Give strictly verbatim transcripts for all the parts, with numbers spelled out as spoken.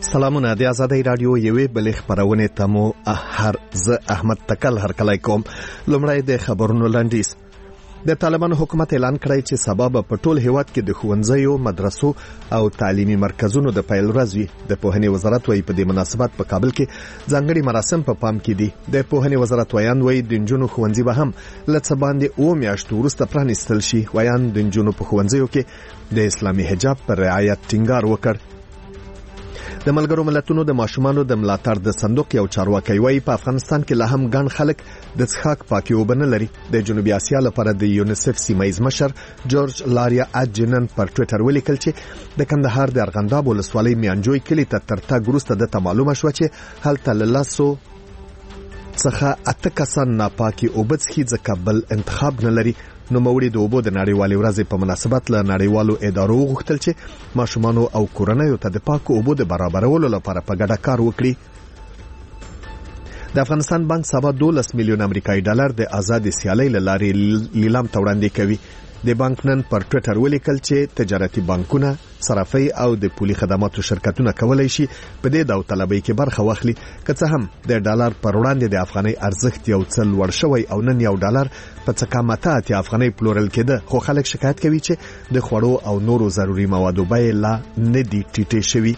سلامونه د آزادۍ رادیو یوې بلې خبرونه ته مو هر زه احمد تکل هرکلی کوم. لومړی د خبرونو لنډیز. د طالبانو حکومت اعلان کړی چې سبب په ټول هیواد کې د ښوونځیو، مدرسو او تعلیمي مرکزونو د پیل ورځ وي. د پوهنې وزارت وايي په دې مناسبت په کابل کې ځانګړي مراسم په پام کې دي. د پوهنې وزارت وایان وايي د نجونو ښوونځي به هم له څه باندې اوه میاشتو وروسته پرانیستل شي. وایان د نجونو په ښوونځیو کې د اسلامي حجاب پر رعایت ټینګار وکړ. د ملګرو ملتونو د ماشومانو د ملاتړ د صندوق یو چارواکي وايي په افغانستان کې لا هم ګڼ خلک د څښاک پاکي اوبه نه لري. د جنوبي اسیا لپاره د یونیسف سیمایز مشر جورج لاریا اجنن پر ټوئیټر ولیکل چې د کندهار د ارغنداب ولسوالۍ میانجوی کلی ته تر تګ وروسته د معلومه شو چې هلته له لاسو څخه اته کسان ناپاکي اوبه څښي ځکه بل انتخاب نه لري. نو موړي د اوبو د نړیوالې ورځې په مناسبت له نړیوالو ادارو غوښتل چې ماشومانو او کورنیو ته د پاکو اوبو د برابرولو لپاره په ګډه کار وکړي. د افغانستان بانک سبا دولس میلیون امریکایي ډالر د آزاد سیالۍ له لارې لیلام ته وړاندې کوي. د بانک نن پر ټوئیټر ولیکل چې تجارتي بانکونه، صرافي او د پولي خدماتو شرکتونه کولای شي په دې داوطلبۍ کې برخه واخلي. که څه هم د ډالر پر وړاندې د افغانۍ ارزښت یو څه لوړ شوی او نن یو ډالر په څه قیمته اتیا افغانۍ پلورل کېده، خو خلک شکایت کوي چې د خوړو او نورو ضروري موادو بیې لا نه دي ټیټې شوي.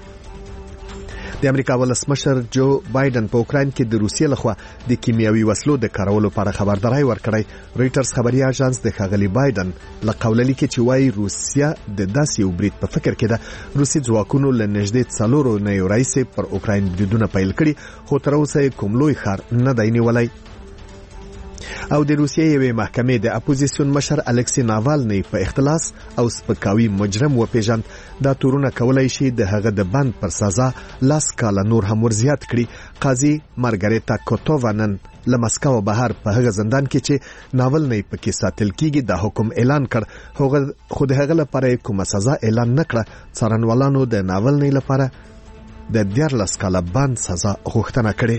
د امریکا ولسمشر جو بایدن په اوکراین کې د روسیې لخوا د کیمیاوي وسلو د کارولو په اړه خبرداري ورکړی. رويټرز خبري اژانس د ښاغلي بایدن له قوله لیکي چې وايي روسیا د داسې یو برید په فکر کې ده. روسي ځواکونو له نږدې څلورو نیو رئیس پر اوکراین بریدونه پیل کړي، خو تر اوسه کوم لوی ښار نه دی نیولی. او د روسیې یوې محکمې د اپوزیسیون مشر الکسی ناوالنی په اختلاس او سپکاوي مجرم وپیژند. دا تورونه کولای شي د هغه د بند پر سزا لاس کاله نور هم ورزیات کړي. قاضي مارګریتا کوتووا نن له مسکو بهر په هغه زندان کې چې ناولنی پکې ساتل کیږي د حکم اعلان کړ، خو د هغه لپاره کومه سزا اعلان نکړه. څارنوالانو د ناولنی لپاره د دیارلس کاله بند سزا غوښتنه کړې.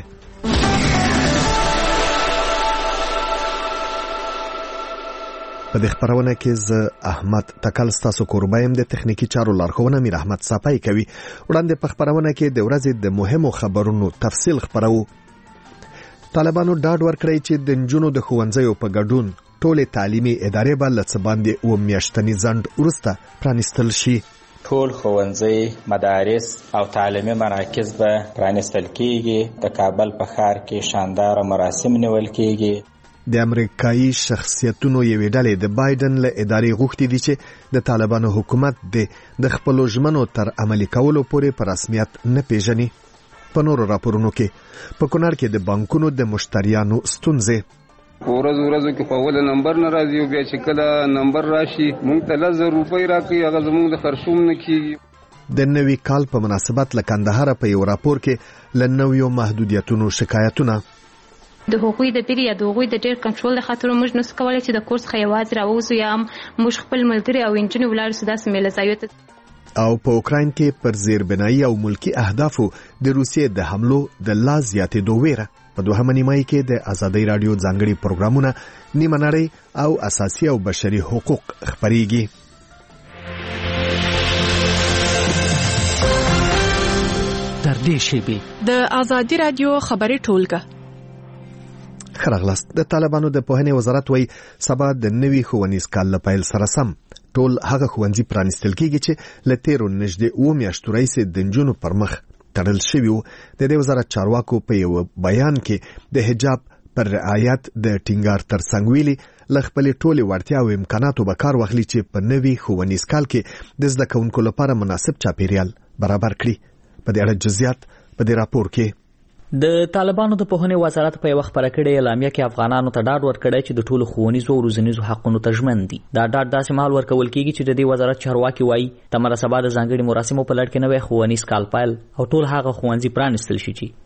په دې خبرونه کې زه احمد تکل ستاسو کوربایم، د تخنیکی چارو لارښوونه میر احمد صافی کوي. وړاندې په خبرونه کې د ورځې د مهمو خبرونو تفصیل خبرو. طالبانو ډاډ ورکړی چې د نجونو د ښوونځیو په ګډون ټولې تعلیمي ادارې به له څه باندې اوه میاشتني ځنډ وروسته پرانیستل شي. ټول ښوونځي، مدارس او تعلیمي مراکز به پرانیستل کیږي. د کابل په ښار کې شاندار مراسم نیول کیږي. د امریکایي شخصیتونو یوې ډلې د بایدن له ادارې غوښتي دي چې د طالبانو حکومت د خپلو ژمنو تر عملي کولو پورې په رسمیت نه پیژني. په نورو راپورونو کې په کونړ کې د بانکونو د مشتریانو ستونزې. ورځ ورځ کې په ول نمبر ناراضي او بیا چې کله نمبر راشي مونږ ته لږ روپۍ راکړي، هغه زموږ د خرڅوم نه کیږي. د نوي کال په مناسبت له کندهار په یو راپور کې له نویو محدودیتونو شکایتونه. د هغوی د پیری یا د هغوی د ډیر کنټرول د خاطر موږ نس کولای چې د کورس خیواز راوځو یا موږ خپل ملګری او انجنیر ولر سودا سمېله ځایوت. او په اوکراین کې پر زیربنایي او ملکی اهدافو د روسیې د حملو د لا زیاتېدو ویره. په دوهمه نیمایي کې د آزادۍ رادیو ځانګړي پروګرامونه نیمه نړۍ او اساسي او بشري حقوق خبريږي. تر دې شیبې د آزادۍ رادیو خبري ټولګه. خرغلاست. د طالبانو د پوهنې وزارت وایي سبا د نوي ښوونیز کال له پیل سره سم ټول هغه ښوونځي پرانیستل کیږي چې له تیرو نږدې اوه میاشتو راهیسې د نجونو پر مخ تړل شوي وو. د دې وزارت چارواکو په یو بیان کې د حجاب پر رعایت د ټینګار ترڅنګ ویلي له خپلې ټولې وړتیا او امکاناتو به کار واخلي چې په نوي ښوونیز کال کې د زده کوونکو لپاره مناسب چاپیریال برابر کړي. په دې اړه جزئیات په دې راپور کې. د طالبانو د پوهنې وزارت په یو خبره کړې اعلامیه کې افغانانو ته ډاډ ورکړی چې د ټولو ښوونیزو او روزنیزو حقونو ته ژمن دي. دا ډاډ داسې مهال ورکول کیږي چې د دې وزارت چارواکي وایي تمره سبا د ځانګړي مراسمو په لړ کې نوی ښوونیز کال پیل او ټول هغه ښوونځي پرانیستل شي چې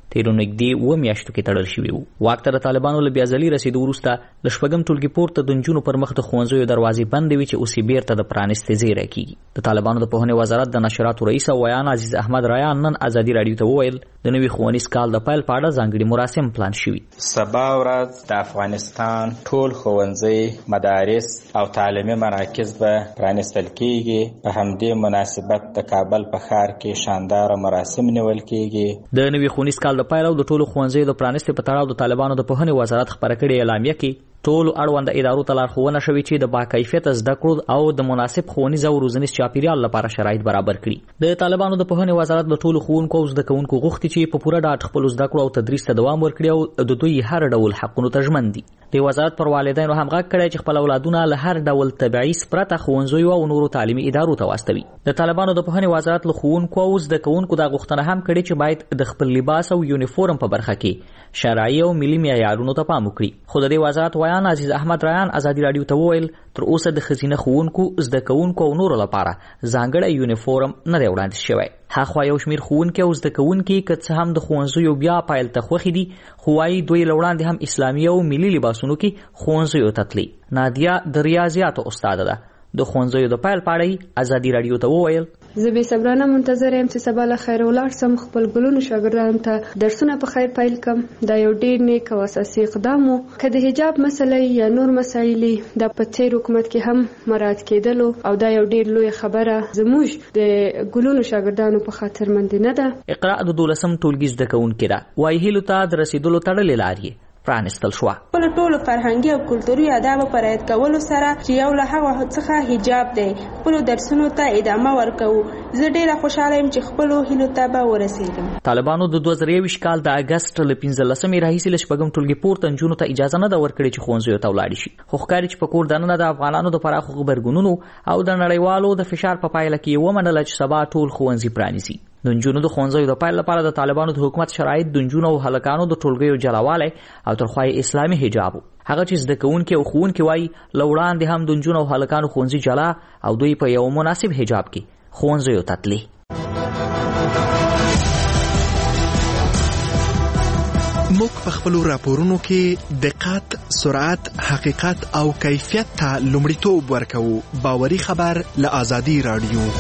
تیرو نږدې اوه میاشتو کې تړل شوي وو. واک ته د طالبانو له بیازلي رسېدو وروسته له شپږم ټولګي پورته د نجونو پر مخ د ښوونځیو دروازې بندې وي چې اوس یې بېرته د پرانیستې زیری کېږي. د طالبانو د پوهنې وزارت د نشراتو رئیس او ویان عزیز احمد رایان نن ازادي راډیو ته وویل د نوي ښوونیز کال د پیل په اړه ځانګړي مراسم پلان شوي. سبا ورځ د افغانستان ټول ښوونځي، مدارس او تعلیمي مراکز به پرانیستل کېږي. په همدې مناسبت د کابل په ښار کې شانداره مراسم نیول کېږي. د نوي ښوونیز کال د پیل او د ټولو ښوونځیو د پرانیستې په تړاو د طالبانو د پوهنې وزارت خپره کړې اعلامیه کې ټولو اړونده ادارو ته لارښوونه شوې چې د باکیفیته زده کړو او د مناسب ښوونیز او روزنیز چاپیریال لپاره شرایط برابر کړي. د طالبانو د پوهنې وزارت د ټولو ښوونکو او زده کوونکو غوښتي چې په پوره ډاډ خپلو زده کړو او تدریس ته دوام ورکړي او د دوی هر ډول حقونو ته ژمن دي. د وزارت پر والدینو هم غږ کړی چې خپل اولادونه له هر ډول تبعیض پرته ښوونځیو او نورو تعلیمي ادارو ته واستوي. د طالبانو د پوهنې وزارت له ښوونکو او زده کوونکو دا غوښتنه هم کړې چې باید د خپل لباس او یونیفورم په برخه کې شرعي او ملي معیارونو ته پام وکړي. خو د دې وزارت ویان عزیز احمد رایان ازادي راډیو ته وویل تر اوسه د ښځینه ښوونکو، زده کوونکو او نورو لپاره ځانګړی یونیفورم نه دی وړاندیز شوی. هاخوا یو شمېر ښوونکي او زده کوونکي که څه هم د ښوونځیو بیا پیل ته خوښې دي، خو وایي دوی له وړاندې هم اسلامي او ملي لباسونو کې ښوونځیو ته تلي. نادیه د ریاضیاتو استاده ده. د ښوونځیو د پیل په اړه ازادي راډیو ته وویل زه به صبرانه منتظر یم چې سبا له خیر ولاړ سم خپل ګلونو شاګردانو ته درسونه په خیر پیل کم. دا یو ډیر نیک او اساسي اقدام و. که د حجاب مسلې یا نور مسایل د په تیر حکومت کې هم مراعات کېدلو او دا یو ډیر لوی خبره زموږ د ګلونو شاګردانو په خاطر مند نه ده. اقرا د دولسم ټولګي زده کوونکې ده. وایي هیلو ته د رسیدلو تړلې لارې پرانستل شوه. خپل ټولو فرهنګي او کلتوري آداب په رعایت کولو سره چې یو له هغه څخه حجاب دی خپل درسونو ته ادامه ورکوو. زه ډیره خوشاله یم چې خپل هیلو ته به ورسېږم. طالبانو د دوه زره یوویشت کال د اګست له پنځلسمې راهیسې له شپږم ټولګي پورته نجونو ته اجازه نه ده ورکړې چې ښوونځیو ته ولاړې شي. خو ښکاري چې په کور دننه د افغانانو د پراخو غبرګونونو او د نړیوالو د فشار په پایله کې ومنله چې سبا ټول ښوونځي پرانیزي. د نجونو د ښوونځیو د پیل لپاره د طالبانو د حکومت شرایط د نجونو او هلکانو د ټولګیو جلاوالی او ترخوا یې اسلامي حجاب و. هغه چې زده کوونکي او ښوونکي وایي له وړاندې هم د نجونو او هلکانو ښوونځي جلا او دوی په یو مناسب حجاب کې ښوونځیو ته تلي. موږ په خپلو راپورونو کې دقت، سرعت، حقیقت او کیفیت ته لومړیتوب ورکوو. باوري خبر له ازادي راډیو.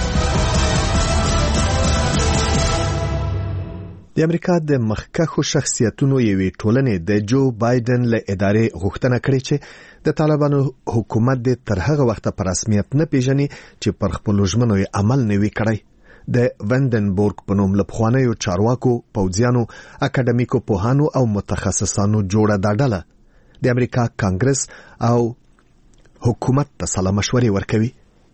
د امریکا د مخکښو شخصیتونو یوې ټولنې د جو بایدن له ادارې غوښتنه کړې چې د طالبانو حکومت د تر هغه وخته په رسمیت نه پیژني چې پر خپلو ژمنو یې عمل نه وي کړی. د وندنبورګ په نوم له پخوانیو چارواکو، پوځیانو، اکاډمیکو پوهانو او متخصصانو جوړه دا ډله د امریکا کانګرس او حکومت ته سلا مشورې ورکوي.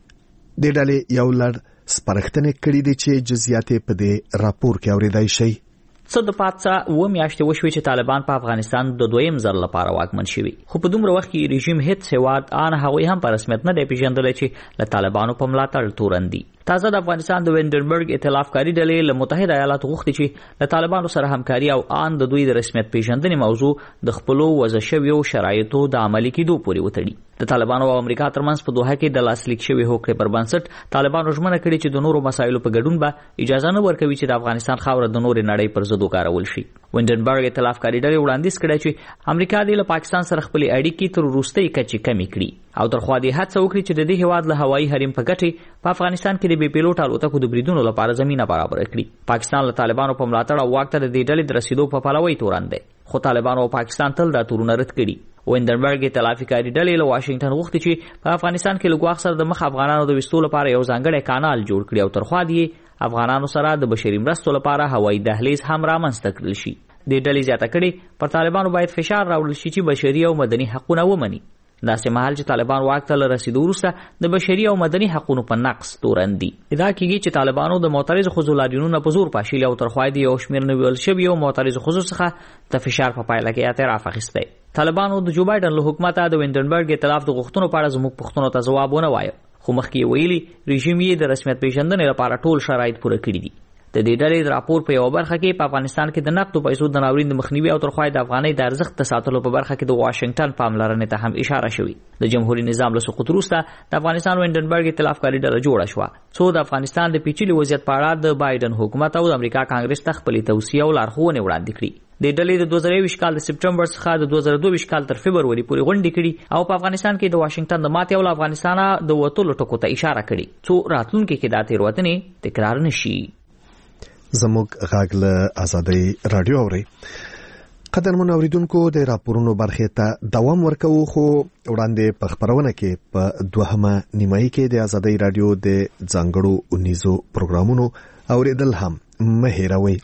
د ډلې یو لړ سپارښتنې کړي دي چې جزئیات په دې راپور کې اورېدای شئ. څه د پاتڅه اوه میاشتې وشوې چې طالبان په افغانستان د دویم ځل لپاره واکمن شوي، خو په دومره وخت کې رژیم هیڅ هېواد ان هغوی هم په رسمیت نه دی پیژندلی چې له طالبانو په ملاتړ تورن دي. تازه د افغانستان د وینډنبرګ ائتلاف کاری ډلې له متحده ایالاتو غوښتي چې له طالبانو سره همکاري او ان د دوی د رسمیت پیژندنې موضوع د خپلو وضع شویو شرایطو د عملي کېدو پورې وتړي. د طالبانو او امریکا ترمنځ په دوحه کې د لاسلیک شوې هوکړې پر بنسټ طالبانو ژمنه کړې چې د نورو مسایلو په ګډون به اجازه نه ورکوي چې د افغانستان خاوره د نورې نړۍ پر ضد وکارول شي. وینډنبرګ ائتلاف کاری ډلې وړاندیز کړی چې امریکا دې له پاکستان سره خپلې اړیکې تر وروستۍ کچې کمې کړي او ترخوا دې هڅه وکړي چې د دې هېواد له هوایي حریم په ګټې په افغانستان کې د بې پیلوټ الوتکو د بریدونو لپاره زمینه برابره کړي. پاکستان له طالبانو په ملاتړ او واک ته د دې ډلې د رسیدو په پلوۍ تورن دی، خو طالبانو او پاکستان تل دا تورونه رد کړي. وینډنبرګ ائتلافي کاري ډلې له واشنگټن غوښتي چې په افغانستان کې له ګواښ سره د مخ افغانانو د ویستو لپاره یو ځانګړی کانال جوړ کړي او ترخوا دې افغانانو سره د بشري مرستو لپاره هوایي دهلیز هم رامنځته کړل شي. دې ډلې زیاته کړې پر طالبانو باید فشار راوړل شي چې بشري او مدني حقونه ومني. داسې مهال چې طالبان واک ته له رسیدو وروسته د بشري او مدني حقونو په نقص تورن دي. ادعا کېږي چې طالبانو د معترضو ښځو لاریونونه په زور پاشلي او ترخوا یې د یو شمېر نویول شویو معترضو ښځو څخه د فشار په پایله کې اعتراف اخیستی. طالبانو د جو بایدن له حکومته د وینډنبرګ ائتلاف د غوښتنو په اړه زموږ پوښتنو ته ځواب ونه وایه، خو مخکې یې ویلي رژیم یې د رسمیت پیژندنې لپاره ټول شرایط پوره کړي دي. د دې ډلې راپور په یو برخه کې په افغانستان کې د نقدو پیسو د ناورین د مخنیوي او ترخوای د افغانۍ د ارزښت د ساتلو په برخه کې د واشنگټن پاملرنې ته هم اشاره شوې. د جمهوریت نظام له سقوط وروسته د افغانستان وینډنبرګ ائتلاف کاري ډله جوړه شوه څو د افغانستان د پیچلي وضعیت په اړه د بایدن حکومت او د امریکا کانګرس ته خپلې توصیې او لارښوونې وړاندې کړي. د ډلې د دوه زره یوویشت کال د سپټمبر څخه د دوه زره دوه ویشت کال تر فبروري پورې غونډې کړي او په افغانستان کې د واشنگټن د ماتې او له افغانستانه د وتلو ټکو ته اشاره کړي څو راتلونکي کې دا تېروتنې تکرار نشي. زموږ غږ له ازادۍ رادیو اوري. قدرمن اوریدونکو د راپورونو برخې ته دوام ورکوو خو وړاندې په خبرونه کې په دوهمه نیمایي کې د ازادۍ رادیو د ځانګړو اونیزو پروګرامونو اوریدل هم مه هیروئ.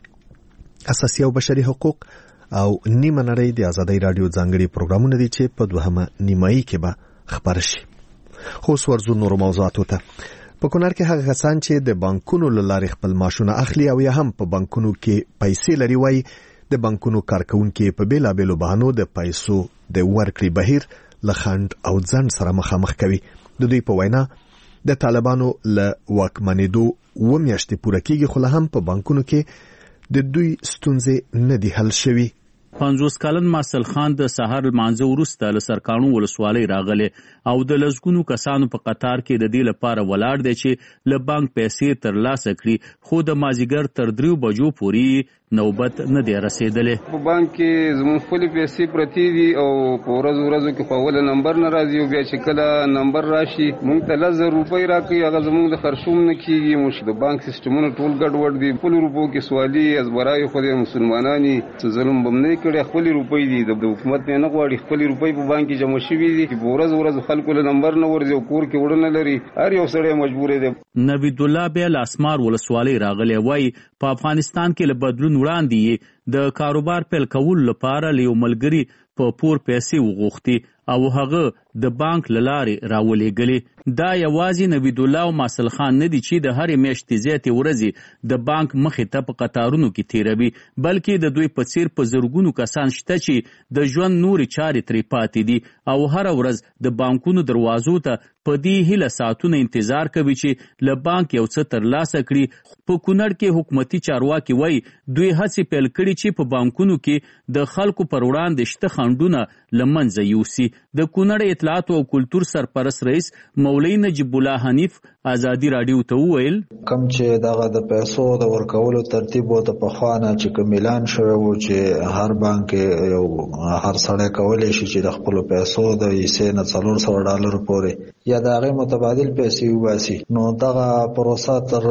اساسي او بشري حقوق او نیمه نړۍ د ازادۍ رادیو ځانګړي پروګرامونه دي چې په دوهمه نیمایي کې به خبر شي. خو ورځو نور موضوعاتو ته په کونړ کې هغه کسان چې د بانکونو له لارې خپل معاشونه اخلي او یا هم په بانکونو کې پیسې لري وایي د بانکونو کارکونکي په بیلابېلو بهانو د پیسو د ورکړې بهیر له خنډ او ځنډ سره مخامخ کوي. د دوی په وینا د طالبانو له واکمنېدو اوه میاشتې پوره کېږي خو لا هم په بانکونو کې د دوی ستونزې نه دي حل شوي. پنځوس کلن مارسل خان د سهار لمانځه وروسته له سرکاڼو ولسوالۍ راغلی او د لسګونو کسانو په قطار کې د دې لپاره ولاړ دی چې له بانک پیسې ترلاسه کړي خو د مازیګر تر دریو بجو پورې نوبت نه دی رسیدلی. په بانک کې زموږ خپلې پیسې پرتې دي او په ورځو ورځو کې خو اوله نمبر نه راځي او بیا چې کله نمبر راشي موږ ته لس زره روپۍ راکوي هغه زموږ د خرشوم نه کېږي. موږ د بانک سیسټمونه ټول ګډوډ دي. خپلو روپو کې سوالي ازبرایي خو د مسلمانان څه ظلم به نه کړی. خپلې روپۍ دي د حکومت نه نه غواړي. خپلې روپۍ په بانک کې جمع شوي دي چې په ورځ ورځ خلکو له نمبر نه ورځي او کور کې وړه نه لري. هر یو سړی مجبور دی. نوید الله بیا له اسمار ولسوالۍ راغلی وایي په افغانستان کې له بدلون وړاندې د کاروبار پیل کولو لپاره له یو ملګري په پور پیسې وغوښتي او هغه د بانک له لارې راولېږلې. دا یوازې نوید الله او مارسل خان نه دي چې د هرې میاشتې زیاتې ورځې د بانک مخې ته په قطارونو کې تیروي بلکې د دوی په څیر په زرګونو کسان شته چې د ژوند نورې چارې ترې پاتې دي او هره ورځ د بانکونو دروازو ته په دې هیله ساعتونه انتظار کوي چې له بانک یو څه ترلاسه کړي. په کونړ کې حکومتي چارواکي وایي دوی هڅې پیل کړي چې په بانکونو کې د خلکو پر وړاندې شته خنډونه له منځه یوسي. د کونړ اطلاعاتو او کلتور سرپرست رئیس مولوي نجیب الله حنیف ازادي رادیو ته وویل کم چې دغه د پیسو د ورکولو ترتیب و ته پخوانه چې کوم اعلان شوی و چې هر بانک یو هر سړی کولی شي چې د خپلو پیسو د حصې نه څلور سوه ډالرو پورې یا د هغې متبادل پیسې وباسي نو دغه پروسه تر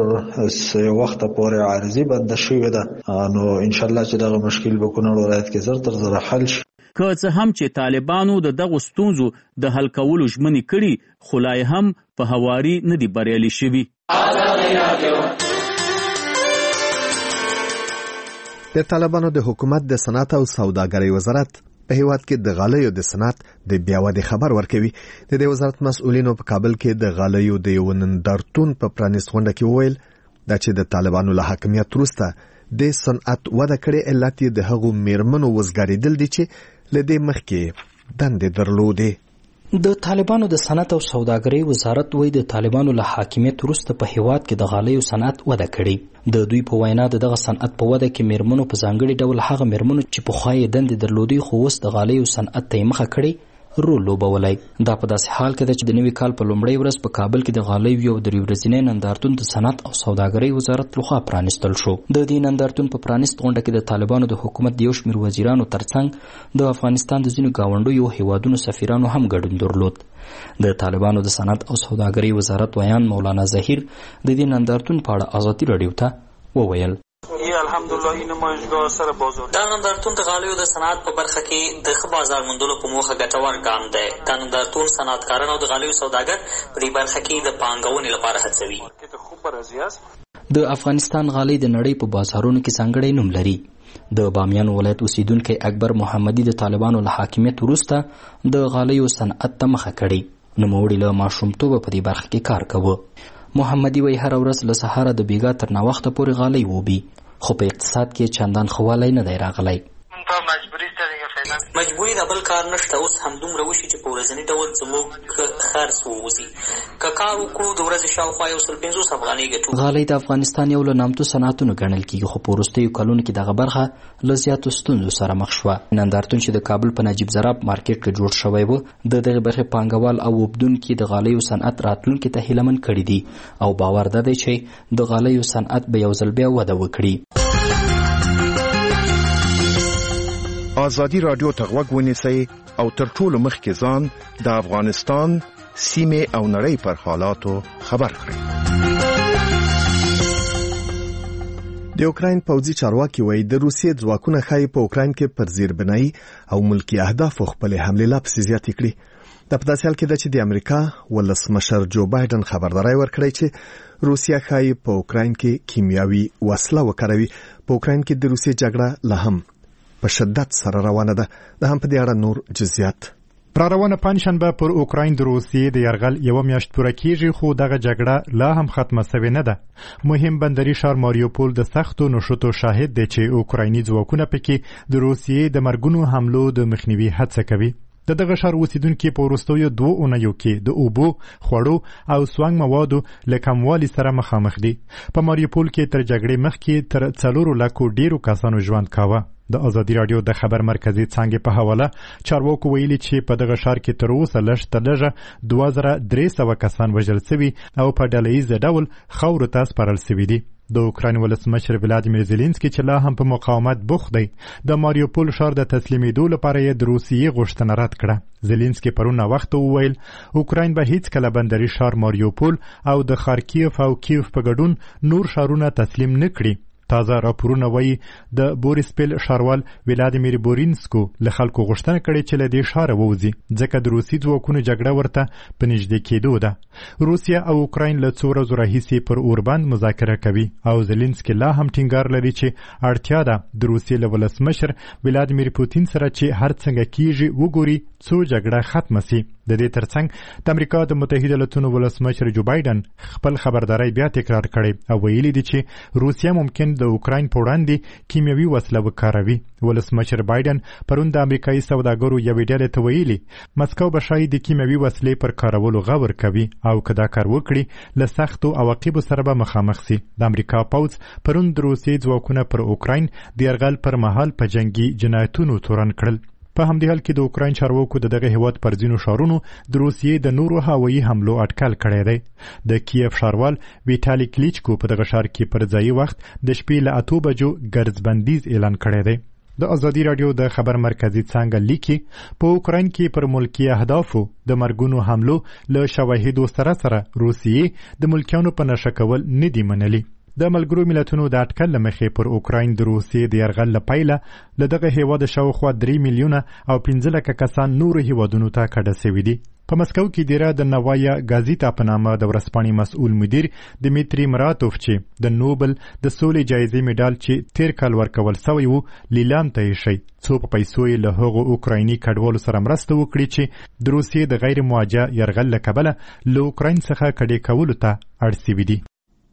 یو وخته پورې عارضي بنده شوې ده نو انشاءالله چې دغه مشکل به کونړ ولایت کې زر تر زره حل شي. که څه هم چې طالبانو د دغو ستونزو د حل کولو ژمنې کړي خو لا هم په هواري نه دي بریالي شوي. د طالبانو د حکومت د صنعت او سوداګرۍ وزارت په هیواد کې د غالیو د صنعت د بیا ودې خبر ورکوي. د دې وزارت مسؤلینو په کابل کې د غالیو د یو نندارتون په پرانیست غونډه کې وویل دا چې د طالبانو له حاکمیت وروسته د صنعت وده کړې علت یې د هغو میرمنو وزګارېدل دي چې له دې مخکې دندې درلودې. د طالبانو د صنعت او سوداګرۍ وزارت وایي د طالبانو له حاکمیت وروسته په هیواد کې د غالیو صنعت وده کړې. د دوی په وینا د دغه صنعت په وده کې میرمنو په ځانګړي ډول هغه میرمنو چې پخوا یې دندې درلودې خو اوس د غالیو صنعت ته یې مخه کړې رول لوبولی. دا په داسې حال کې ده چې د نوي کال په لومړۍ ورځ په کابل کې د غالیو یو درې ورځنی نندارتون د صنعت او سوداګرۍ وزارت لخوا پرانیستل شو. د دې نندارتون په پرانیست غونډه کې د طالبانو د حکومت د یو شمېر وزیرانو ترڅنګ د افغانستان د ځینو ګاونډیو هیوادونو سفیرانو هم ګډون درلود. د طالبانو د صنعت او سوداګرۍ وزارت ویان مولانا ظهیر د دې نندارتون په اړه ازادي رادیو ته وویل الحمدلله این نمایشگاه سر بازار دا نندارتون د غالیو د صنعت په برخه کې د ښه بازار موندلو په موخه ګټور ګام دی. دا نندارتون صنعتکاران او د غالیو سوداګر په دې برخه کې د پانګونې لپاره هڅوي. د افغانستان غالۍ د نړۍ په بازارونو کې ځانګړی نوم لري. د بامیان ولایت اوسیدونکی اکبر محمدي د طالبانو له حاکمیت وروسته د غالیو صنعت ته مخه کړې. نوموړي له ماشومتوبه په دې برخه کې کار کوه. محمدي وایي هره ورځ له سهاره د بیګا تر ناوخته پورې غالۍ ووبي خو په اقتصاد کې چندان ښه والی نه دی راغلی. تا مجبوری است دیگه مجبوري د بل کار نشته. اوس همدومره وشي چې په ورځني ډول زموږ خرڅ ووځي. که کار وکړو د ورځې شاوخوا یو سل پنځوس افغانۍ ګټو. غالۍ د افغانستان یو له نامتو صنعتونو ګڼل کېږي، خو په وروستیو کلونو کې دغه برخه له زیاتو ستونزو سره مخ شوه. نندارتون چې د کابل په نجیب زراب مارکیټ کې جوړ شوی و، د دغه برخې پانګوال او اوبدونکي د غالیو صنعت راتلونکي ته هیله مند کړي دي او باور ده دی چې د غالیو صنعت به یو ځل بیا وده وکړي. آزادي رادیو ته غوږ ونیسئ او تر ټولو مخکې ځان د افغانستان سیمې او نړۍ پر حالاتو خبر کړئ. د اوکراین پوځي چارواکي وایي د روسیې ځواکونه ښایي په اوکراین کې پر زیربنایي او ملکي اهدافو خپلې حملې لا پسې زیاتې کړي. د په داسې حال کې ده چې د امریکا ولسمشر جو بایدن خبرداری ورکړی چې روسیه ښایي په اوکراین کې کیمیاوي وسله وکاروي. په اوکراین کې د روسیې جګړه لا هم په شدت سره روانه ده. د هم په دې اړه نور جزئیات. پر روانه پنځشنبه پر اوکراین د روسیې د یرغل یو میاشت پوره کیږي، خو دغه جګړه لا هم ختمه شوې نه ده. مهم بندري ښار ماریوپول د سختو نشوتو شاهد دی چې اوکرایني ځواکونه پکې د روسیې د مرګونو حملو د مخنیوي هڅه کوي. د دغه ښار اوسیدونکي په وروستیو دوو اونیو کې د اوبو، خوړو او سوانګ موادو له کموالي سره مخامخ دي. په ماریوپول کې تر جګړې مخکې تر څلورو لکو ډیرو کسانو ژوند کاوه. د ازادي رادیو د خبر مرکزي څانګې په حواله چارواکو ویلي چې په دغه ښار کې تر اوسه لږ تر لږه دوه زره درې سوه کسان وژل شوي او په ډله ییز ډول خاورو ته سپارل شوي دي. د اوکراین ولسمشر ولادیمیر زيلنسکي چې لا هم په مقاومت بوخت دی، د ماریوپول ښار د تسلیمېدو لپاره یې د روسیې غوښتنه رد کړه. زيلنسکي پرون وخت وویل اوکراین به هیڅ کله بندري ښار ماریوپول او د خارکیف او کیف په ګډون نور ښارونه تسلیم نه کړي. تازه راپورونه وایي د بوریسپل ښاروال ولادیمیر بورینسکو له خلکو غوښتنه کړې چې له دې ښاره ووځي، ځکه د روسي ځواکونو جګړه ورته په نږدې کېدو ده. روسیه او اوکراین له څو ورځو راهیسې پر اوربند مذاکره کوي او زيلنسکي لا هم ټینګار لري چې اړتیا ده د روسیې له ولسمشر ولادیمیر پوتین سره چې هر څنګه کیږي وګوري څو جګړه ختمه سي. د دې ترڅنګ د امریکا د متحده ایالاتونو ولسمشر جو بایدن خپل خبرداري بیا تکرار کړي او ویلي دي چې روسیه ممکن د اوکراین په وړاندې کیمیاوي وسله وکاروي. ولسمشر بایدن پرون د امریکایي سوداګرو یوې ډلې ته ویلي مسکو به شاید د کیمیاوي وسلې پر کارولو غور کوي او که دا کار وکړي له سختو عواقبو سره به مخامخ سي. د امریکا پوځ پرون د روسیې ځواکونه پر اوکراین د یرغل پر مهال په جنگي جنایتونو تورن کړل. په همدې حال کې د اوکراین چارواکو د دغه هیواد پر ځینو ښارونو د روسیې د نورو هوایي حملو اټکل کړی دی. د کیف ښاروال ویټالي کلیچکو په دغه ښار کې پر ځایي وخت د شپې له اتو بجو ګرځبندیز اعلان کړی دی. د ازادي رادیو د خبر مرکزي څانګه لیکي په اوکراین کې پر ملکي اهدافو د مرګونو حملو له شواهدو سره سره روسیې د ملکیانو په نشه کول نه دي منلي. د ملګرو ملتونو د اټکل له مخې پر اوکراین د روسیې د یرغل له پیله له دغه هیواد شاوخوا درې میلیونه او پنځه لکه کسان نورو هیوادونو ته کډه سوي دي. په مسکو کې دیره د نوایا گازیتا په نامه د ورځپاڼې مسؤل مدیر دمیتری مراتوف چې د نوبل د سولې جایزې میډال چې تیر کال ورکول سوی و لیلام ته یې شي، څو په پیسو یې له هغو اوکرایني کډوالو سره مرسته وکړي چې د روسیې د غیر موجه یرغل له کبله له اوکراین څخه کډې کولو ته اړ سوي دي.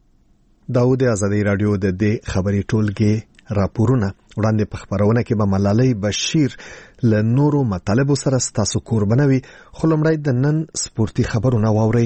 داود ازادي رادیو د دې خبري ټولګي راپورونه وړاندې په خبرونه کې به ملالۍ بشیر له نورو مطالبو سره ستاسو کوربنوي، خو لومړی د نن سپورتي خبرونه واورئ.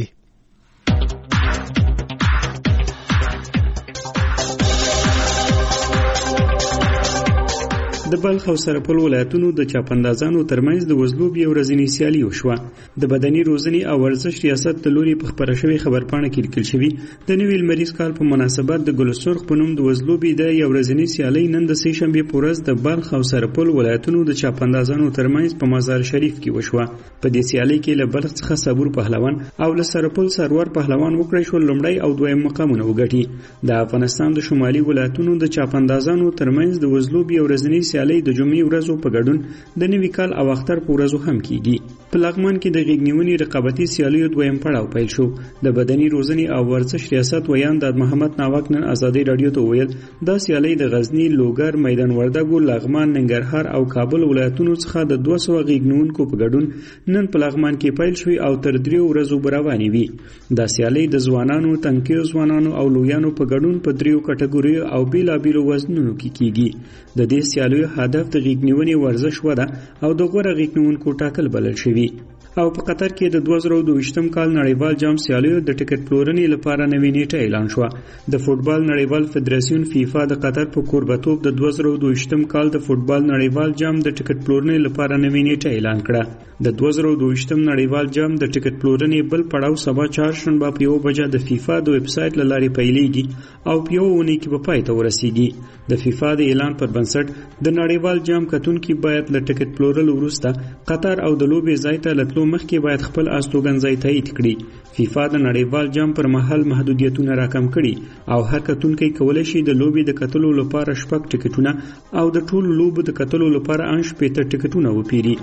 د بلخ او سرپل ولایتونو د چاپندازانو ترمنځ د وزلوبې ورځنی سیالي وشوه. د بدني روزنې او ورزش ریاست د لوري په خبره شوی خبرپاڼه کې لیکل شوی د نوي لمریز کال په مناسبت د ګلسرخ په نوم د وزلوبې د یو ورځنی سیالي نن د سې شنبې په ورځ د بلخ او سرپل ولایتونو د چاپندازانو ترمنځ په مزار شریف کې وشوه. په دې سیالي کې له بلخ څخه صبور پهلوان او له سرپل سرور پهلوان وکړی شو لومړی او دویم مقامونه وګټي. د افغانستان د شمالي ولایتونو د چاپندازانو ترمنځ د وزلوبې ورځنی سیالي د جمعې ورځو په ګډون د نوي کال او اختر په ورځو هم کیږي. په لغمان کې د غېږنیونې رقابتي سیالیو دویم پړاو پیل شو. د بدني روزنې او ورزش ریاست ویان د محمد ناوک نن ازادي رادیو ته ویل دا سیالي د غزنی، لوګر، میدان وردګو، لغمان، ننګرهار او کابل ولایتونو څخه د دوه سوه غېږنیونکو په ګډون نن په لغمان کې پیل شوی او تر دریو ورځو به روانې وي. دا سیالي د ځوانانو، تنکیو ځوانانو او لویانو په ګډون په دریو کټګوریو او بیلابیلو وزنونو کې کیږي. د دې سیالیو پروژه هدف د غیږنیونې ورزش وده او د غوره غیږنیونکو ټاکل بلل شوي. او په قطر کې د دوه زره دوه کال نړیوال جام سیالیو د ټیکټ پلورنې لپاره نوې نیټه اعلان شوه. د فوټبال نړیوال فدراسیون فیفا د قطر په کوربتوب د دوه زره دوه کال د فوټبال نړیوال جام د ټیکټ پلورنې لپاره نوې نیټه اعلان کړه. د دوه زره دوه نړیوال جام د ټیکټ پلورنې بل پړاو سبا چهارشنبه په یو بجه د فیفا د ویب سایټ له لارې پیلېږي او په یو اونۍ کې به پای ته ورسیږي. د فیفا د اعلان پر بنسټ د نړیوال جام کتونکي باید له ټیکټ پلورلو وروسته قطر او د لوبې ځای ته له تلو مخکې باید خپل استوګنځای تایید کړي. فیفا د نړیوال جام پر مهال محدودیتونه راکم کړي او هر کتونکی کولی شي د لوبې د کتلو لپاره شپږ ټیکټونه او د ټولو لوبو د کتلو لپاره ان شپېته ټیکټونه وپیري.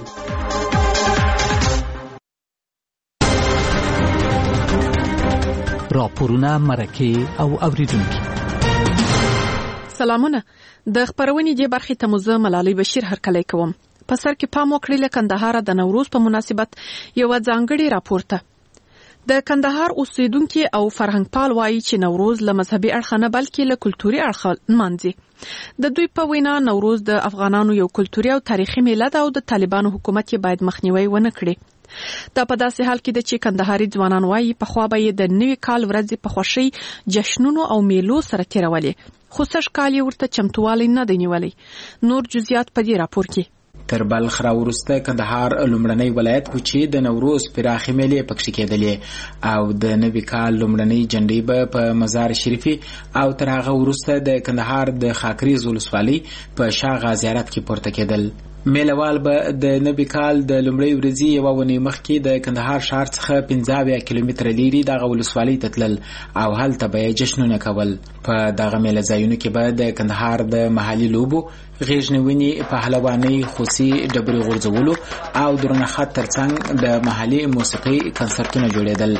راپورونه، مرکې او اوریدونکي. سلامونه. د خبرونې دی برخې ته مزه ملالۍ بشیر هرکلی کوم. په سر کې پام وکړئ له کندهار د نوروز په مناسبت یو ځانګړي راپورته. د کندهار اوسیدونکو او فرهنګپال وایي چې نوروز له مذهبي اړخ نه بلکې له کلتوري اړخ مانځي. د دوی په وینا نوروز د افغانانو یو کلتوري او تاریخي میله ده او د طالبانو حکومت یې باید مخنیوي ونه کړي. دا په داسې حال کې ده چې کندهاري ځوانان وایي پخوا به یې د نوي کال ورځې په خوښۍ جشنونو او میلو سره تیرولې، خو سږ کال یې ورته چمتووالی نه دی نیولی. نور جزئیات په دې راپور کې. تر بلخ راوروسته کندهار لومړنی ولایت و چې د نوروز پراخې میلې پکښې کېدلې او د نوي کال لومړنۍ جنډې به په مزار شریفي او تر هغه وروسته د کندهار د خاکریز ولسوالۍ په شاغا زیارت کې پورته کېدل. میلوال به د نوي کال د لومړۍ ورځې یوه ونې مخکې د کندهار ښار څخه پنځه اویا کیلومتره لیرې دغه ولسوالۍ ته تلل او هلته به یې جشنونه کول. په دغه میله ځایونو کې به د کندهار د محلي لوبو، غیږنیونې، پهلوانۍ، خوسي، ډبرې غورځولو او درونه خط ترڅنګ د محلي موسیقۍ کنسرتونه جوړېدل.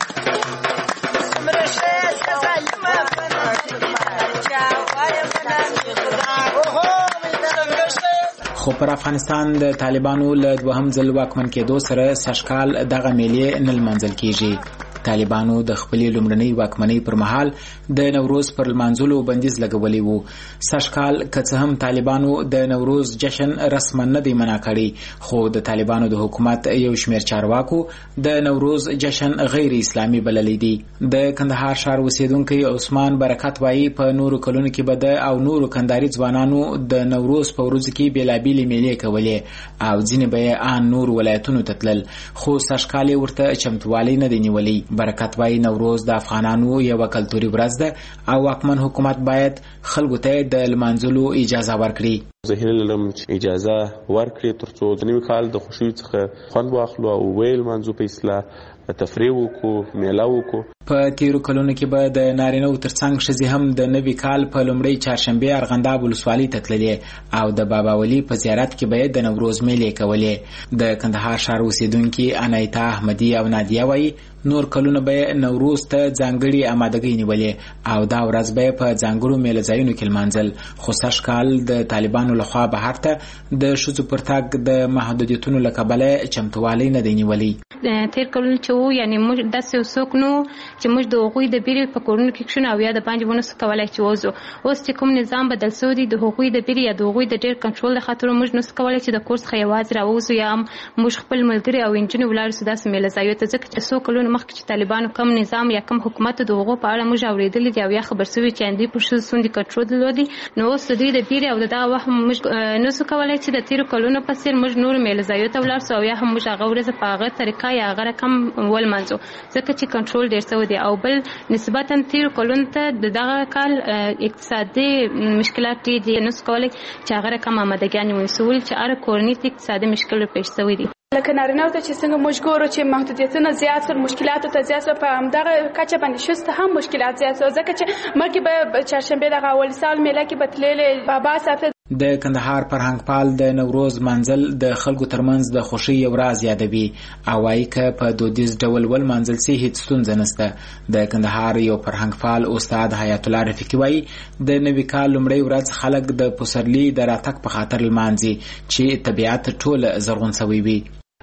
خو پر افغانستان د طالبانو له دوهم ځل واکمن کېدو سره سږکال دغه میلې نه لمانځل کېږي. طالبانو د خپلې لومړنۍ واکمنۍ پر مهال د نوروز پر لمانځلو بندیز لګولی و. سږکال که څه هم طالبانو د نوروز جشن رسما نه دی منع کړی، خو د طالبانو د حکومت یو شمېر چارواکو د نوروز جشن غیر اسلامي بللی دی. د کندهار ښار اوسیدونکی عثمان برکت وایي په نورو کلونو کې به د او نورو کندهاري ځوانانو د نوروز په ورځو کې بېلابېلې میلې کولې او ځینې به یې ان نورو ولایتونو ته تلل، خو سږکال یې ورته چمتووالی نه دی نیولی. برکت وایي نوروز د افغانانو یوه کلتوري ورځ ده او واکمن حکومت باید خلکو ته د لمانځلو اجازه ورکړي. زه هیله لرم چې اجازه ورکړي تر څو د نوي کال د خوښیو څخه خوند واخلو او ویې لمانځو په اصطلاح تفریح وکړو، میله وکړو. په تیرو کلونو کې به د نارینه‌و ترڅنګ ښځې هم د نوي کال په لومړۍ چهارشنبې ارغنداب ولسوالۍ ته تللې او د بابا ولي په زیارت کې به د نوروز میلې کولې. د کندهار ښار اوسیدونکي انایتا احمدي او نادیه وایي نور کلونه به نوروز ته ځانګړي آمادګۍ نیولې او دا ورځ به په ځانګړو میله ځایونو کې لمانځل، خو سږ کال د طالبانو لخوا بهر ته د ښځو پر تګ د محدودیتونو له کبله چمتووالی نه دی نیولی. تیر کلونه چې وو یعنې موږ داسې یو څوک نه وو چې موږ د هغوی د بیرې په کورونو کې کښېنو او یا د باندې ونسو کولی چې وځو. اوس چې کوم نظام بدل شوی دی د هغوی د بیرې یا د هغوی د ډېر کنټرول له خاطرو موږ نسو کولی چې د کور څخه یوازې راووځو یا هم موږ خپل ملګري او نجونې ولاړو سو داسې میله ځایو ته، ځکه چې څو کلونه مخکې چې طالبانو کم نظام یا کم حکومت د هغو په اړه موږ اورېدلي دي او یا خبر شوي چې دوی پر ښځو څومره کنټرول درلودی. نو اوس د دوی د بیرې او د دغه وخت موږ نسو کولی چې د تېرو کلونو په څېر موږ نورو میله ځایو ته ولاړ سو او یا هم موږ هغه ورځ په هغه طریقه یا هغه رقم ولمانځو، ځکه چې کنټرول ډېر شوی دی. او بل نسبتا تیرو کلونو ته د دغه کال اقتصادي مشکلات ډېر دي، نسو کولی چې هغه رقم آمادګیانې ونیسو چې هره کورنۍ ته اقتصادي مشکل پیښ شوی دی. لکه نارینه‌و ته چې څنګه موږ ګورو چې محدودیتونه زیات سول، مشکلاتو ته زیات سول، په همدغه کچه باندې ښځو ته هم مشکلات زیات سول، ځکه چې مخکې به چهارشنبې دغه اول سال میله کې به تللې بابا صافی. د کندهار فرهنګپال د نوروز منزل د خلکو ترمنځ د خوښۍ یو راز یادوي او وايي که په دودیز ډول ولمانځل سي هیڅ ستونزه نشته. د کندهار یو فرهنګپال استاد حیات الله رفیقي وايي د نوي کال لومړۍ ورځ خلک د پسرلي د راتګ په خاطر لمانځي چې طبیعت ټول زرغون شوی وي.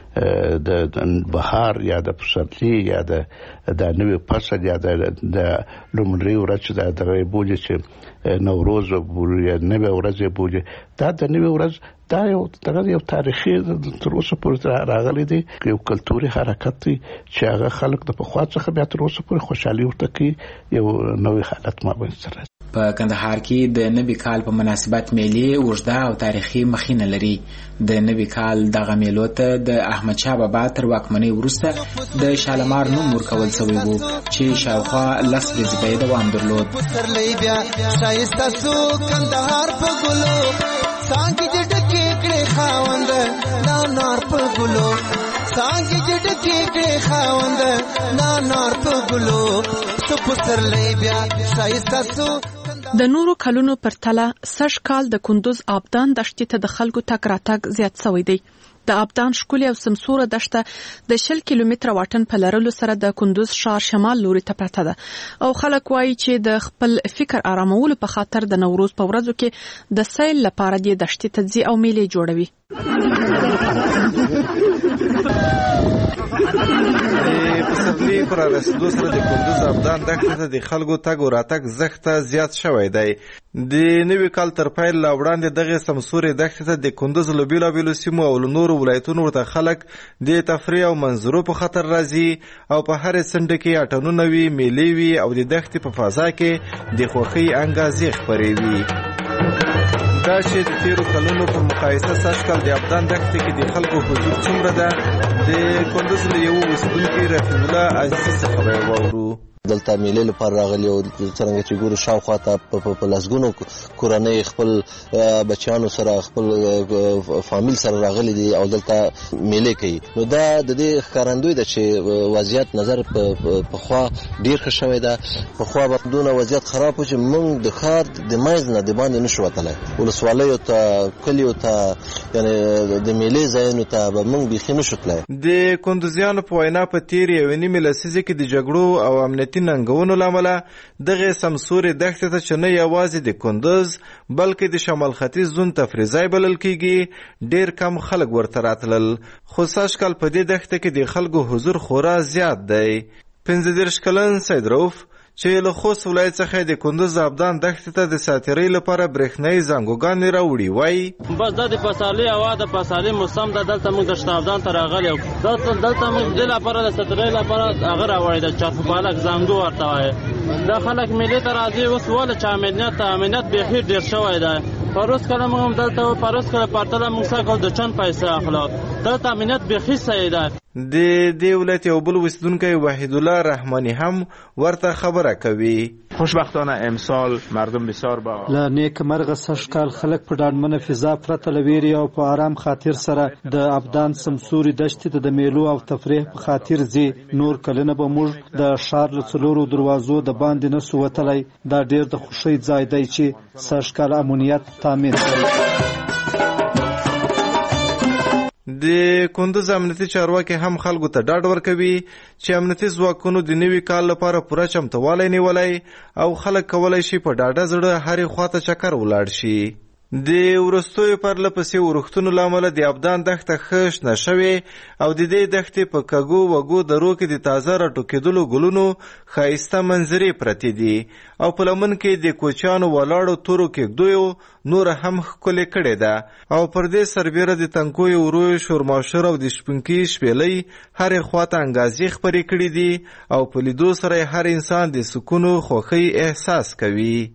د بهار یا د پسرلي یا د د نوې فصل یا د لومړۍ ورځ چې د دغه بوجي چې نوروز بوجي یا نوې ورځ بوجي دا د نوې ورځ دا یو دغه یو تاریخي تر اوسه پورې راغلی دی یو کلتوري حرکت دی چې هغه خلک د پخوا څخه بیا تر اوسه پورې خوشحالي ورته کوي یو نوې حالت مابین سره. په کندهار کې د نوي کال په مناسبت میلې اوږده او تاریخي مخینه لري. د نوي کال دغه میلو ته د احمد شاه بابا تر واکمنۍ وروسته د شالمار نوم ورکول شوی و چې شاوخوا لس ورځې به یې دوام درلود. د نورو کلونو پر تله سږ کال د کندوز آبدان دښتې ته د خلکو تګ راتګ زیات شوی دی. د آبدان ښکلې او سمسوره دښته د شل کیلومتره واټن په لرلو سره د کندوز ښار شمال لوري ته پرته ده او خلک وایي چې د خپل فکر آرامولو په خاطر د نوروز په ورځو کې د سیل لپاره د دښتې ته ځي او میلې جوړوي. پسرلي پر رسیدو سره د کندوز آبدان دښتې ته د خلکو تګ او راتګ زښته زیات شوی دی. د نوي کال تر پیل لا وړاندې دغه سمسورې دښتې ته د کندوز له بېلابېلو سیمو او له نورو ولایتونو ورته خلک د تفریح او منظرو په خاطر راځي او په هرې څنډه کې اټنونه وي، میلې وي او د دښتې په فضا کې د خوښۍ انګازې خپرې وي. دا چې د تیرو کلونو په مقایسه سږ کال د آبدان دښتې کې د خلکو حضور څومره ده د کندوز له یوه اوسېدونکي رفیع الله عزیزي څخه به یې واورو. دلته میلې لپاره راغلي او څرنګه چې ګورو شاوخوا ته په لسګونو کورنۍ خپل بچیانو سره خپل فامیل سره راغلي دي او دلته میلې کوي. نو دا د دې ښکارندوی ده چې وضعیت نظر پخوا ډېر ښه شوی ده. پخوا به دونه وضعیت خراب و چې موږ د ښار د منځ نه د باندې نشو وتلی، ولسوالیو ته کلیو ته یعنې د میلې ځایونو ته به موږ بیخي نشو تلی. د کندوزیانو په وینا په تېرې یوې نیمې لسیزې کې د جګړو او امنیتي ننګونو له امله دغه سمسورې دښتې ته چې نه یوازې د کندوز بلکې د شمال ختیځ زون تفریح ځای بلل کیږي ډېر کم خلک ورته راتلل. خو سږ کال په دې دښته کې د خلکو حضور خورا زیات دی. پنځه دېرش کلن سید رؤف چې له خوست ولایت څخه د کندوز آبدان دښتې ته د ساتیرۍ لپاره برېښنایي زنګوګانې راوړي وایي بس دا د پسرلي هوا د پسرلي موسم ده. دلته موږ د آبدان ته راغلي یو دلته موږ دې لپاره د ساتیرۍ لپاره هغه راوړی د چارپالک زنګو ورته وایي. دا خلک میلې ته راځي اوس ولې چې امنیت امنیت بیخي ډېر شوی دی. پروس کله موږ هم دلته پروس کله پرتله موږ سږ کال د چند پیسې اخلو. دلته امنیت بیخي صحیح دی. د دې ولایت یو بل اوسیدونکی وحید الله رحمانی هم ورته خبره کوي. خوشبختانه امسال مردم بسیار با له نیک مرغه سږ کال خلک په ډاډمنه فضا پرته له ویرې او په آرام خاطر سره د آبدان سمسوري دښتې ته د میلو او تفریح په خاطر ځي. نور کلونه به موږ د ښار له څلورو دروازو د باندې نسو وتلی. دا ډېر د خوښۍ ځای دی چې سږ کال امنیت تامین کړي. د کندوز امنیتي چارواکي هم خلکو ته ډاډ ورکوي چې امنیتي ځواکونو د نوي کال لپاره پوره چمتووالی نیولی او خلک کولی شي په ډاډه زړه هرې خواته چکر ولاړ شي. د وروستیو پرله پسې ورښتونو له امله د آبدان دښته ښه شنه شوې او د دې دښتې په کږو وږو درو کې د تازه راټوکېدلو ګلونو ښایسته منظرې پرتې دي او په لمن کې د کوچیانو ولاړو تورو کېږدیو نوره هم ښکلې کړې ده او پر دې سربیره د تنکیو ورویو شورماشور او د شپونکي شپېلۍ هرې خواته انګازې خپرې کړي دي او په لیدو سره هر انسان د سکون او خوښۍ احساس کوي.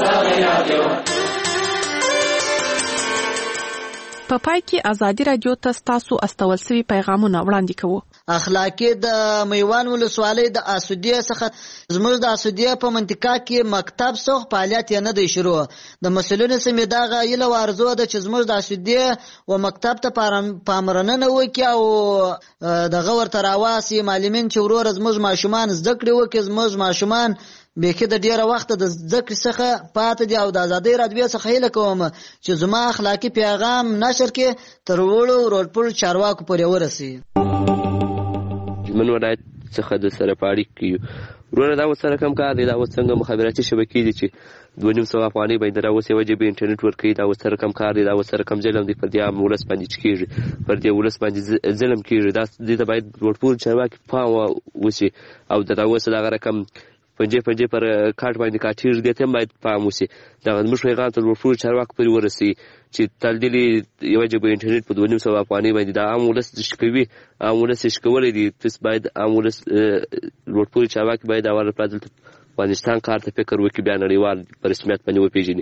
په پای کې ازادي رادیو ته ستاسو استول سوي پیغامونه وړاندې کوو. اخلاقی د میوان ولسوالۍ د اسودیه څخه زموږ د اسودیه په منطقه کې مکتب څخه فعالیت نه دی شروع. د مسؤلینو سمې دغه یله ورزو د چې زموږ د اسودیه و مکتب ته پاملرنه نه وکړي او دغه ورته راواسي معلمین چې ورور زموږ ماشومان زده کړې وکړي. زموږ ماشومان بیخي د ډیره وخت د زده کړې څخه پاتې دي او د ازادۍ رادیو څخه هیله کوم چې زما اخلاقی پیغام نشر کې تر وړو ورپل چارواکو پورې ورسي. من ولایت څخه د سره پاړی کې ورونه دا اوس سره کم کار دی. دا اوس څنګه مخابراتي شبکې دي چې دوه نیم سوه افغانۍ باندې را اوس یوه جې بي انټرنېټ ورکوي، دا اوس سره کم کار دی. دا اوس سره کم ظلم دی پر دې عام ولس باندې چې کېږي، پر دې ولس باندې ظلم کېږي. دا دې ته باید لوړپوړي چارواکي پام وشي او د دا اوس دغه رقم پنجې پنجې پر کاټ باندې کاټېږي، دې ته هم باید پام وشي. دغه زموږ پیغام ته لوړپوړي چارواکو پورې ورسوي چې تلدلې یوه جې بي انټرنېټ په دوه نیم سوه افغانۍ باندې دا عام ولس شکوي، عام ولس یې شکولی دی. پس باید عام ولس لوړپوړي چارواکي باید اول لپاره دلته افغانستان کار ته فکر وکړي، بیا نړیوال په رسمیت باندې وپېژني.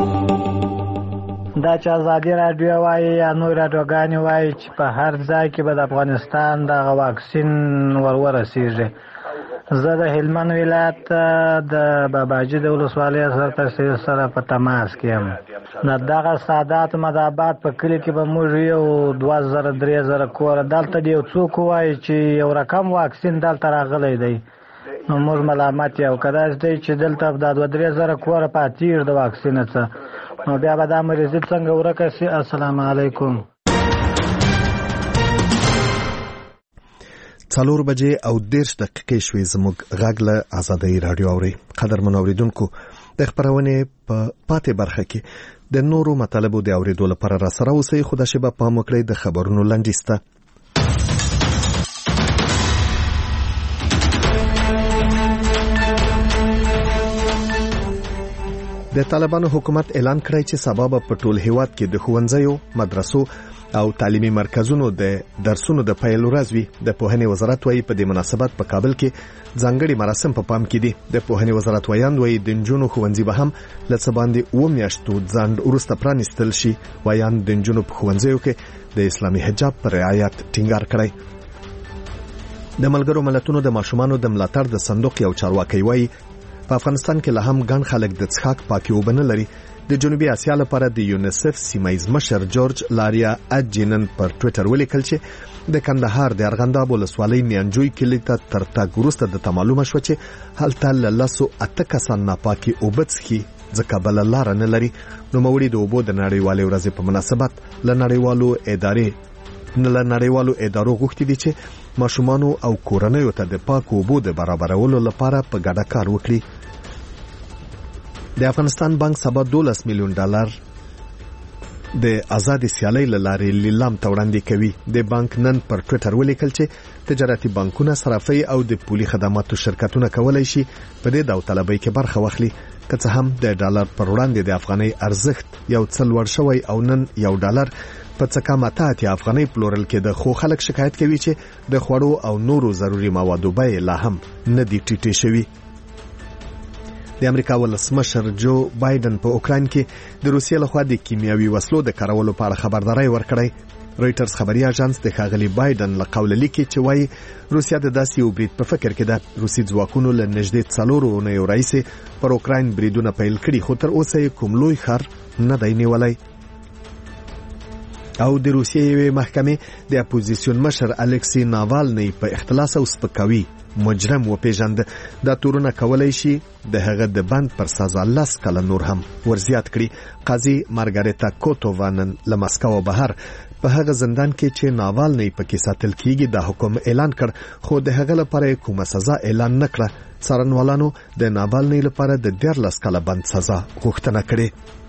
دا چې ازادي راډیو وایي یا نور راډیوګانې وایي چې په هر ځای کې به د افغانستان دغه واکسین ور ورسېږي. زه د هلمند ولایت د باباجي د ولسوالۍ سرتاسر سره په تماس کې یم. د دغه سادات مدابات په کلي کې به موږ یو دوه زره درې زره کوره دلته د یو څوک وایي چې یو رقم واکسین دلته راغلی دی، نو موږ ملامت یو کداش دی چې دلته د دوه درې زره کوره پاتېږي د واکسین څخه، نو بیا به دا مریضي څنګه ورکه شي. السلام علیکم. څلور بجې او دېرش دقیقې شوې. زموږ غږ له ازادۍ راډیو اورئ. قدرمنو اورېدونکو، د خپرونې په پاتې برخه کې د نورو مطالبو د اورېدو لپاره را سره اوسئ، خو دا شیبه پام وکړئ د خبرونو لنډیز ته. د طالبانو حکومت اعلان کړی چې سبا به په ټول هیواد کې د ښوونځیو، مدرسو او تعلیمي مرکزونو د درسونو د پیل ورځ وي. د پوهنې وزارت وايي په دې مناسبت په کابل کې ځانګړي مراسم په پام کې دي. د پوهنې وزارت وایاند وايي د نجونو ښوونځي به هم له څه باندې اووه میاشتو ځنډ وروسته پرانیستل شي. وایاند د نجونو په ښوونځیو کې د اسلامي حجاب پر رعایت ټینګار کړی. د ملګرو ملتونو د ماشومانو د ملاتړ د صندوق یو چارواکي وايي په افغانستان کې لا هم ګڼ خلک د څښاک پاکي اوبه نه لري. د جنوبي اسیا لپاره د یونیسف سیمایز مشر جورج لاریا اجینن پر ټوئیټر ولیکل چې د کندهار د ارغنداب ولسوالۍ میانجوی کلي ته تر تګ وروسته د معلومه شو چې هلته له لسو اته کسان ناپاکي اوبه څښي ځکه بله لاره نه لري. نوموړي د اوبو د نړیوالې ورځې په مناسبت له نړیوالو ادارې له نړیوالو ادارو غوښتي دي چې ماشومانو او کورنیو ته د پاکو اوبو د برابرولو لپاره په ګډه کار وکړي. د افغانستان بانک سبا دولس میلیون ډالر د آزاد سیالۍ لارې لیلام ته وړاندې کوي. د بانک نن پر ټوئیټر ولیکل چې تجارتي بانکونه، صرافي او د پولي خدماتو شرکتونه کولای شي په دې داوطلبۍ کې برخه واخلي. که څه هم د ډالر پر وړاندې د افغانۍ ارزښت یو څه لوړ شوی او نن یو ډالر په څه کم اته اتیا افغانۍ پلورل کېده، خو خلک شکایت کوي چې د خوړو او نورو ضروري موادو بیې لا هم نه دي ټیټې شوي. د امریکا ولسمشر جو بایدن په اوکراین کې د روسیې لخوا د کیمیاوي وسلو د کارولو په اړه خبرداری ورکړی. رویټرز خبري اژانس د ښاغلي بایدن له قوله لیکي چې وایي روسیا د داسې یو برید په فکر کې ده. روسي ځواکونو له نږدې څلورو اونیو راهیسې پر اوکراین بریدونه پیل کړي، خو تر اوسه یې کوم لوی ښار نه دی نیولی. او د روسیې یوې محکمې د اپوزیسیون مشر الکسی ناوالنی په اختلاس او سپکاوي مجرم وپیژند. دا تورونه کولای شي د هغه د بند پر سزا لس کاله نور هم ورزیات کړي. قاضي مارګاریتا کوتووانن له مسکو بهر په هغه زندان کې چې ناوالنی پکې ساتل کیږي دا حکم اعلان کړ، خو د هغه لپاره کومه سزا اعلان نکړه. څارنوالانو د ناوالنی لپاره د دیارلس کاله بند سزا غوښتنه کړې.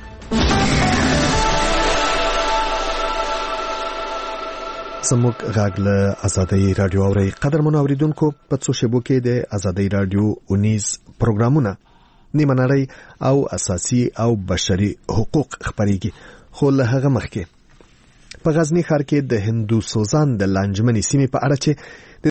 زموږ غږ له ازادۍ راډیو اورئ. قدرمنو اوریدونکو، په څو شیبو کې د ازادۍ راډیو اونیز پروګرامونه نیمه نړۍ او اساسي او بشري حقوق خبرېږي. خو له هغه مخکې په غزنی ښار کې د هندو سوزان د لانجمنې سیمې په اړه چې